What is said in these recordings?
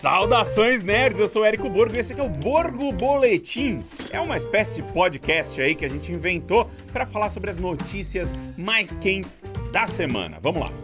Saudações nerds, eu sou o Érico Borgo e esse aqui é o Borgo Boletim. É uma espécie de podcast aí que a gente inventou para falar sobre as notícias mais quentes da semana. Vamos lá.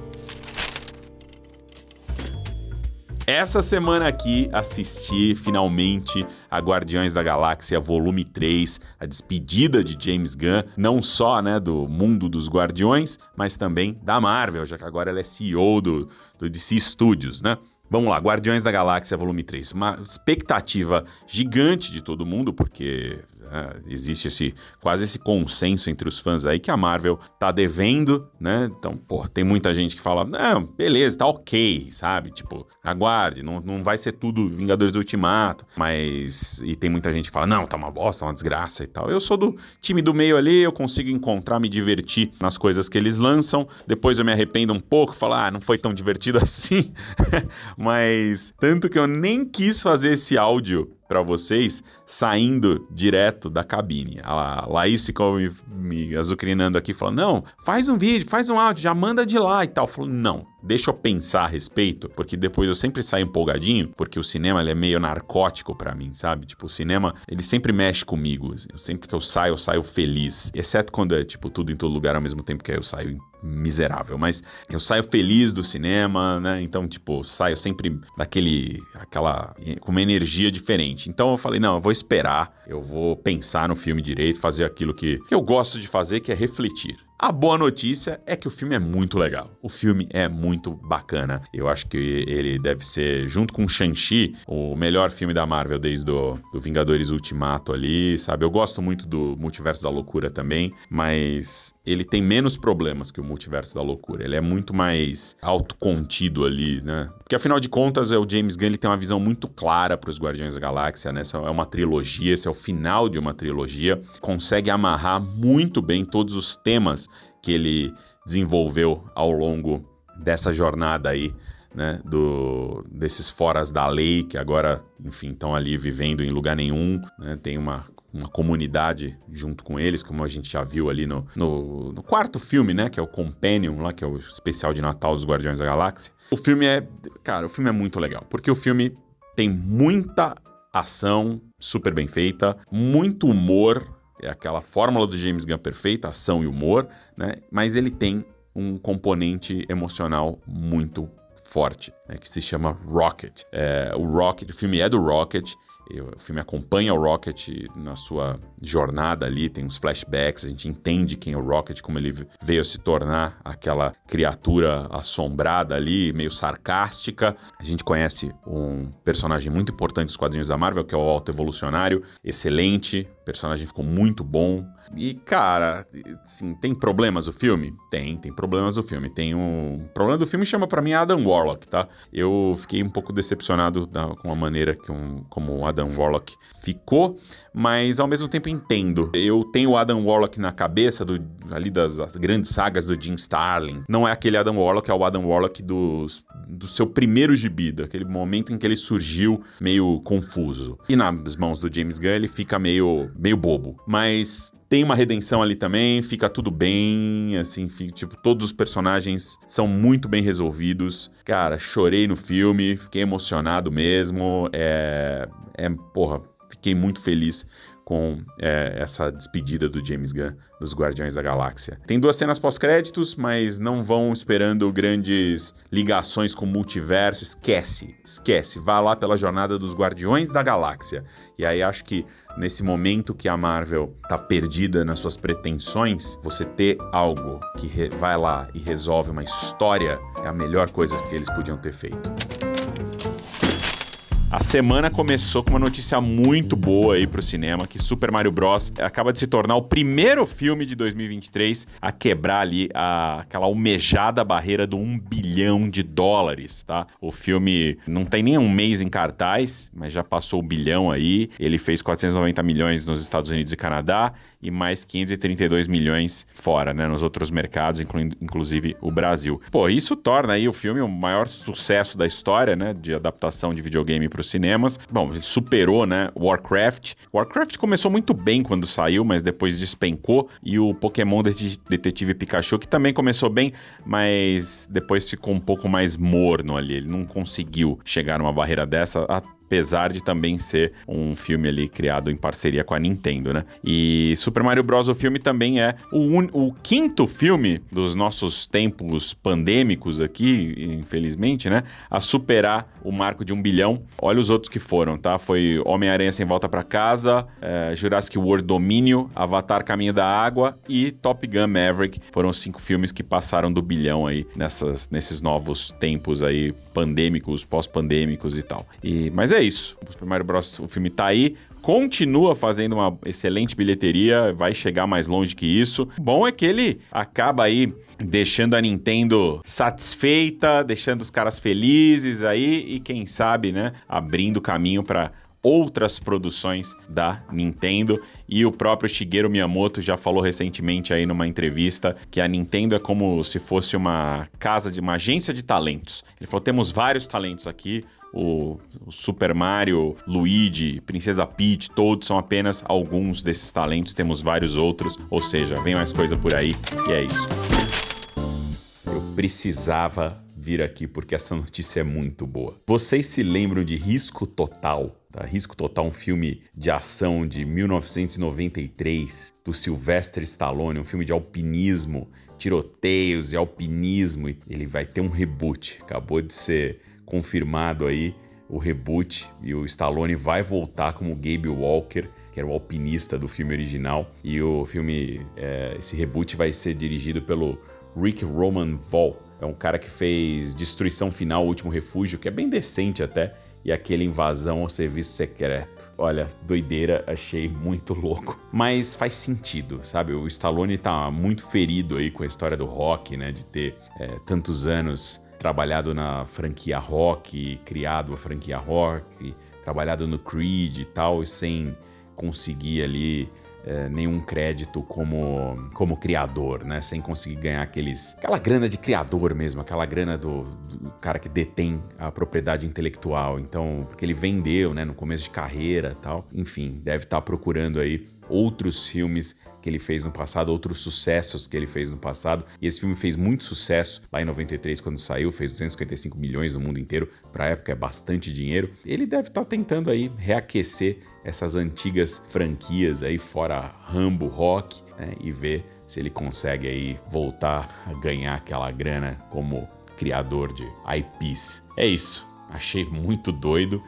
Essa semana aqui assisti finalmente a Guardiões da Galáxia Volume 3, a despedida de James Gunn, não só do mundo dos Guardiões, mas também da Marvel, já que agora ela é CEO do DC Studios, né? Vamos lá, Guardiões da Galáxia Volume 3. Uma expectativa gigante de todo mundo, porque existe quase esse consenso entre os fãs aí que a Marvel tá devendo, né? Então, tem muita gente que fala, não, beleza, tá ok, sabe? Tipo, aguarde, não vai ser tudo Vingadores do Ultimato, e tem muita gente que fala, não, tá uma bosta, uma desgraça e tal. Eu sou do time do meio ali, eu consigo encontrar, me divertir nas coisas que eles lançam, depois eu me arrependo um pouco, falar, não foi tão divertido assim, mas tanto que eu nem quis fazer esse áudio para vocês saindo direto da cabine. A Laís ficou me azucrinando aqui, falando, não, faz um vídeo, faz um áudio, já manda de lá e tal. Falou, não, deixa eu pensar a respeito, porque depois eu sempre saio empolgadinho, porque o cinema ele é meio narcótico pra mim, sabe? Tipo, o cinema, ele sempre mexe comigo. Sempre que eu saio feliz. Exceto quando é, tipo, tudo em todo lugar ao mesmo tempo que aí eu saio miserável. Mas eu saio feliz do cinema, né? Então, tipo, saio sempre com uma energia diferente. Então eu falei, não, eu vou esperar, eu vou pensar no filme direito, fazer aquilo que eu gosto de fazer, que é refletir. A boa notícia é que o filme é muito legal. O filme é muito bacana. Eu acho que ele deve ser, junto com Shang-Chi, o melhor filme da Marvel desde do Vingadores Ultimato ali, sabe? Eu gosto muito do Multiverso da Loucura também, mas ele tem menos problemas que o Multiverso da Loucura. Ele é muito mais autocontido ali, né? Porque, afinal de contas, o James Gunn ele tem uma visão muito clara para os Guardiões da Galáxia, né? Essa é uma trilogia, esse é o final de uma trilogia. Consegue amarrar muito bem todos os temas que ele desenvolveu ao longo dessa jornada aí, né, desses foras da lei, que agora, enfim, estão ali vivendo em lugar nenhum, né, tem uma comunidade junto com eles, como a gente já viu ali no quarto filme, né, que é o Companion, lá, que é o especial de Natal dos Guardiões da Galáxia. O filme é muito legal, porque o filme tem muita ação super bem feita, muito humor. É aquela fórmula do James Gunn perfeita, ação e humor, né? Mas ele tem um componente emocional muito forte, né? Que se chama Rocket. O filme é do Rocket, o filme acompanha o Rocket na sua jornada ali, tem uns flashbacks, a gente entende quem é o Rocket, como ele veio a se tornar aquela criatura assombrada ali, meio sarcástica. A gente conhece um personagem muito importante dos quadrinhos da Marvel, que é o Alto Evolucionário, excelente, o personagem ficou muito bom. E, cara, assim, tem problemas o filme? Tem problemas o filme. Tem um problema do filme chama pra mim Adam Warlock, tá? Eu fiquei um pouco decepcionado com a maneira como o Adam Warlock ficou, mas ao mesmo tempo entendo. Eu tenho o Adam Warlock na cabeça ali das grandes sagas do Jim Starlin. Não é aquele Adam Warlock, é o Adam Warlock do seu primeiro gibi, daquele momento em que ele surgiu meio confuso. E nas mãos do James Gunn ele fica meio bobo. Mas tem uma redenção ali também, fica tudo bem, assim, tipo, todos os personagens são muito bem resolvidos. Cara, chorei no filme, fiquei emocionado mesmo, fiquei muito feliz com essa despedida do James Gunn dos Guardiões da Galáxia. Tem 2 cenas pós-créditos, mas não vão esperando grandes ligações com o multiverso. Esquece. Vá lá pela jornada dos Guardiões da Galáxia. E aí acho que nesse momento que a Marvel tá perdida nas suas pretensões, você ter algo que vai lá e resolve uma história é a melhor coisa que eles podiam ter feito. A semana começou com uma notícia muito boa aí pro cinema, que Super Mario Bros. Acaba de se tornar o primeiro filme de 2023 a quebrar ali aquela almejada barreira do $1 bilhão, tá? O filme não tem nem um mês em cartaz, mas já passou o bilhão aí. Ele fez 490 milhões nos Estados Unidos e Canadá e mais 532 milhões fora, né? Nos outros mercados, inclusive o Brasil. Pô, isso torna aí o filme o maior sucesso da história, né? De adaptação de videogame pro para os cinemas. Bom, ele superou, né, Warcraft. Warcraft começou muito bem quando saiu, mas depois despencou. E o Pokémon Detetive Pikachu, que também começou bem, mas depois ficou um pouco mais morno ali. Ele não conseguiu chegar numa barreira dessa, apesar de também ser um filme ali criado em parceria com a Nintendo, né? E Super Mario Bros. O filme também é o quinto filme dos nossos tempos pandêmicos aqui, infelizmente, né? A superar o marco de 1 bilhão. Olha os outros que foram, tá? Foi Homem-Aranha Sem Volta Pra Casa, Jurassic World Domínio, Avatar Caminho da Água e Top Gun Maverick. Foram os 5 filmes que passaram do bilhão aí nesses novos tempos aí pandêmicos, pós-pandêmicos e tal. Mas é isso. O Super Mario Bros. O filme tá aí, continua fazendo uma excelente bilheteria, vai chegar mais longe que isso. Bom é que ele acaba aí deixando a Nintendo satisfeita, deixando os caras felizes aí e quem sabe, né, abrindo caminho para outras produções da Nintendo. E o próprio Shigeru Miyamoto já falou recentemente aí numa entrevista que a Nintendo é como se fosse uma agência de talentos. Ele falou, temos vários talentos aqui, o Super Mario, Luigi, Princesa Peach, todos são apenas alguns desses talentos, temos vários outros, ou seja, vem mais coisa por aí e é isso. Eu precisava vir aqui porque essa notícia é muito boa. Vocês se lembram de Risco Total? Tá? Risco Total, um filme de ação de 1993 do Sylvester Stallone, um filme de alpinismo, tiroteios e alpinismo. Ele vai ter um reboot, acabou de ser confirmado aí o reboot e o Stallone vai voltar como Gabe Walker, que era o alpinista do filme original. E o filme, esse reboot vai ser dirigido pelo Rick Roman Vol. É um cara que fez Destruição Final, O Último Refúgio, que é bem decente até, e aquele Invasão ao Serviço Secreto. Olha, doideira, achei muito louco. Mas faz sentido, sabe? O Stallone tá muito ferido aí com a história do rock, né? De ter tantos anos trabalhado na franquia rock, criado a franquia rock, trabalhado no Creed e tal, e sem conseguir ali nenhum crédito como criador, né? Sem conseguir ganhar aquela grana de criador mesmo, aquela grana do cara que detém a propriedade intelectual. Então, porque ele vendeu, né, no começo de carreira e tal. Enfim, deve estar procurando aí outros filmes que ele fez no passado, outros sucessos que ele fez no passado. E esse filme fez muito sucesso lá em 93, quando saiu, fez 255 milhões no mundo inteiro. Pra época é bastante dinheiro. Ele deve estar tentando aí reaquecer essas antigas franquias aí, fora Rambo, Rock, né, e ver se ele consegue aí voltar a ganhar aquela grana como criador de IPs. É isso. Achei muito doido,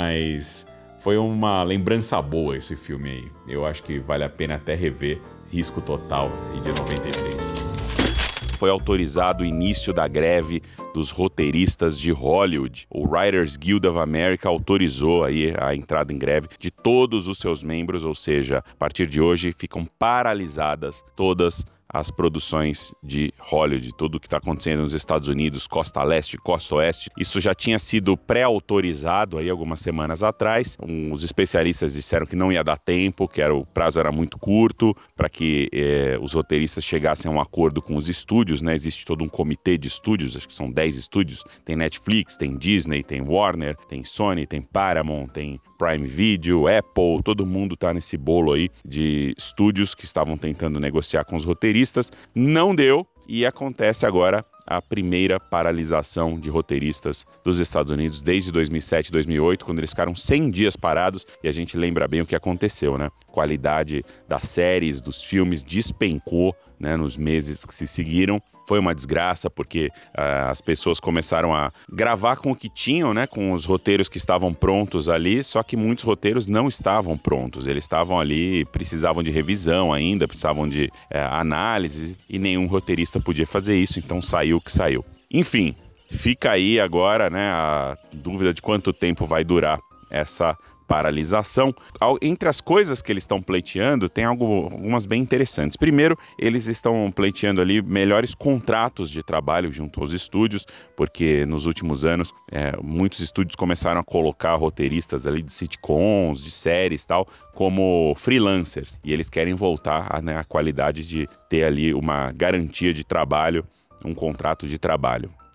mas foi uma lembrança boa esse filme aí. Eu acho que vale a pena até rever Risco Total de 93. Foi autorizado o início da greve dos roteiristas de Hollywood. O Writers Guild of America autorizou aí a entrada em greve de todos os seus membros, ou seja, a partir de hoje ficam paralisadas todas as produções de Hollywood, tudo o que está acontecendo nos Estados Unidos, costa leste, costa oeste. Isso já tinha sido pré-autorizado aí algumas semanas atrás. Os especialistas disseram que não ia dar tempo, que o prazo era muito curto para que os roteiristas chegassem a um acordo com os estúdios, né? Existe todo um comitê de estúdios, acho que são 10 estúdios. Tem Netflix, tem Disney, tem Warner, tem Sony, tem Paramount, tem Prime Video, Apple, todo mundo tá nesse bolo aí de estúdios que estavam tentando negociar com os roteiristas. Não deu e acontece agora a primeira paralisação de roteiristas dos Estados Unidos desde 2007, 2008, quando eles ficaram 100 dias parados, e a gente lembra bem o que aconteceu, né? A qualidade das séries, dos filmes despencou, né, nos meses que se seguiram. Foi uma desgraça porque as pessoas começaram a gravar com o que tinham, né, com os roteiros que estavam prontos ali, só que muitos roteiros não estavam prontos. Eles estavam ali, precisavam de revisão ainda, precisavam de análise, e nenhum roteirista podia fazer isso, então saiu o que saiu. Enfim, fica aí agora, né, a dúvida de quanto tempo vai durar essa paralisação. Entre as coisas que eles estão pleiteando, tem algumas bem interessantes. Primeiro, eles estão pleiteando ali melhores contratos de trabalho junto aos estúdios, porque nos últimos anos muitos estúdios começaram a colocar roteiristas ali de sitcoms, de séries e tal, como freelancers, e eles querem voltar à qualidade de ter ali uma garantia de trabalho, um contrato de trabalho.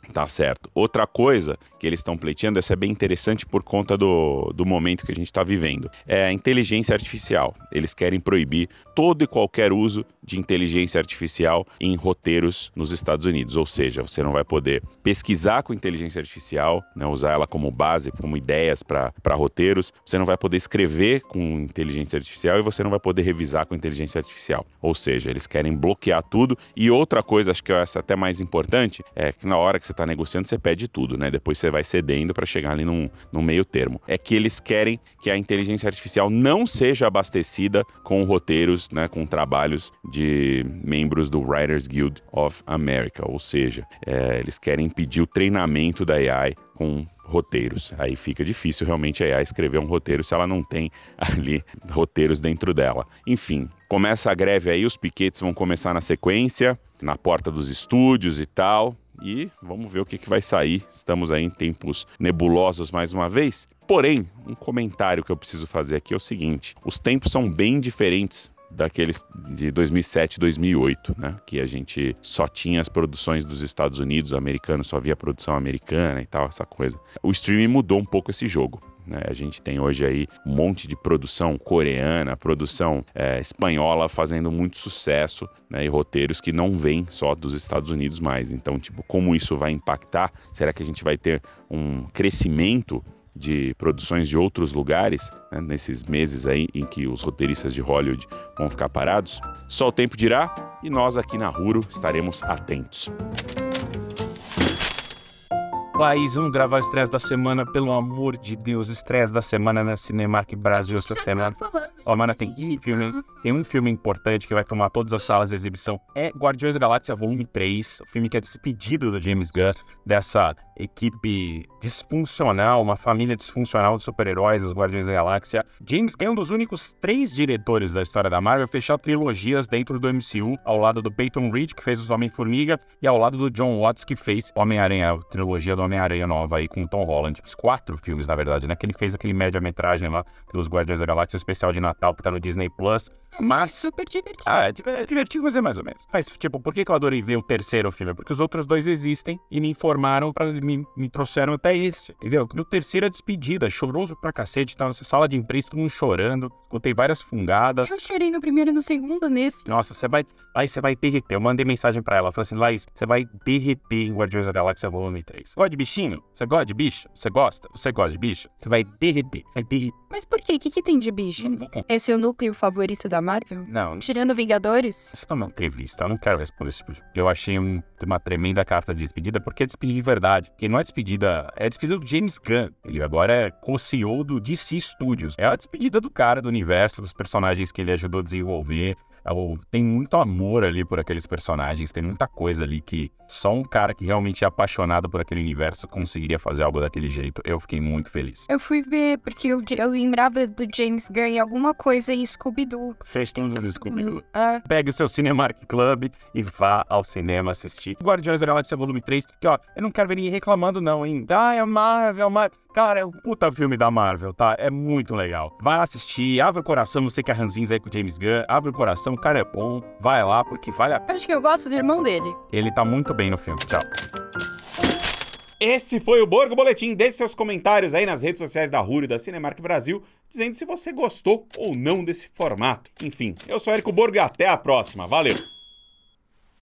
Tá certo. Outra coisa que eles estão pleiteando, essa é bem interessante por conta do momento que a gente está vivendo, é a inteligência artificial. Eles querem proibir todo e qualquer uso de inteligência artificial em roteiros nos Estados Unidos. Ou seja, você não vai poder pesquisar com inteligência artificial, né, usar ela como base, como ideias para roteiros. Você não vai poder escrever com inteligência artificial e você não vai poder revisar com inteligência artificial. Ou seja, eles querem bloquear tudo. E outra coisa, acho que essa até mais importante, é que na hora que você está negociando, você pede tudo, né? Depois você vai cedendo para chegar ali num meio termo. É que eles querem que a inteligência artificial não seja abastecida com roteiros, né, com trabalhos de membros do Writers Guild of America. Ou seja, eles querem impedir o treinamento da AI com roteiros. Aí fica difícil realmente a AI escrever um roteiro se ela não tem ali roteiros dentro dela. Enfim, começa a greve aí, os piquetes vão começar na sequência, na porta dos estúdios e tal. E vamos ver o que vai sair. Estamos aí em tempos nebulosos mais uma vez. Porém, um comentário que eu preciso fazer aqui é o seguinte: os tempos são bem diferentes daqueles de 2007, 2008, né? Que a gente só tinha as produções dos Estados Unidos, americanos, só via produção americana e tal, essa coisa. O streaming mudou um pouco esse jogo, né? A gente tem hoje aí um monte de produção coreana, produção espanhola fazendo muito sucesso, né? E roteiros que não vêm só dos Estados Unidos mais. Então, tipo, como isso vai impactar? Será que a gente vai ter um crescimento de produções de outros lugares, né, nesses meses aí em que os roteiristas de Hollywood vão ficar parados? Só o tempo dirá, e nós aqui na Huro estaremos atentos. Laís, vamos gravar o estresse da semana, pelo amor de Deus, estresse da semana na Cinemark Brasil essa semana. Ó, mano, tem um filme importante que vai tomar todas as salas de exibição. É Guardiões da Galáxia Volume 3, o filme que é despedido do James Gunn, dessa equipe disfuncional, uma família disfuncional de super-heróis, os Guardiões da Galáxia. James Gunn é um dos únicos 3 diretores da história da Marvel a fechar trilogias dentro do MCU, ao lado do Peyton Reed, que fez os Homem-Formiga, e ao lado do John Watts, que fez Homem-Aranha, a trilogia do Homem-Aranha nova aí com o Tom Holland. Os 4 filmes, na verdade, né? Que ele fez aquele média-metragem lá pelos Guardiões da Galáxia, especial de Natal, que tá no Disney Plus. Mas super divertido. É divertido, mas é mais ou menos. Mas, tipo, por que eu adorei ver o terceiro filme? Porque os outros 2 existem e me informaram, me trouxeram até esse, entendeu? No terceiro, a despedida, choroso pra cacete, tá nessa sala de imprensa, todo mundo chorando, escutei várias fungadas. Eu chorei no primeiro e no segundo nesse. Nossa, você vai derreter. Eu mandei mensagem pra ela, falei assim, Laís, você vai derreter em Guardiões da Galáxia Volume 3. Gosta de bichinho? Você gosta de bicho? Você gosta? Você gosta de bicho? Você vai derreter. Mas por quê? O que tem de bicho? Esse é o núcleo favorito da Marvel? Não. Tirando Vingadores? Isso não é uma entrevista, eu não quero responder esse tipo. Eu achei uma tremenda carta de despedida, porque é despedida de verdade. Porque não é despedida do James Gunn. Ele agora é co-CEO do DC Studios. É a despedida do cara, do universo, dos personagens que ele ajudou a desenvolver. Tem muito amor ali por aqueles personagens, tem muita coisa ali que só um cara que realmente é apaixonado por aquele universo conseguiria fazer algo daquele jeito. Eu fiquei muito feliz. Eu fui ver, porque eu lembrava do James Gunn em alguma coisa em Scooby-Doo. Fez todos os Scooby-Doo. Pegue o seu Cinemark Club e vá ao cinema assistir Guardiões da Galáxia Volume 3, que ó, eu não quero ver ninguém reclamando não, hein? É a Marvel, Cara, é um puta filme da Marvel, tá? É muito legal. Vai assistir, abre o coração, você que é ranzinza aí com o James Gunn, abre o coração, o cara é bom, vai lá, porque vale a pena. Acho que eu gosto do irmão dele. Ele tá muito bem no filme, tchau. Esse foi o Borgo Boletim. Deixe seus comentários aí nas redes sociais da Huro e da Cinemark Brasil, dizendo se você gostou ou não desse formato. Enfim, eu sou Érico Borgo e até a próxima. Valeu!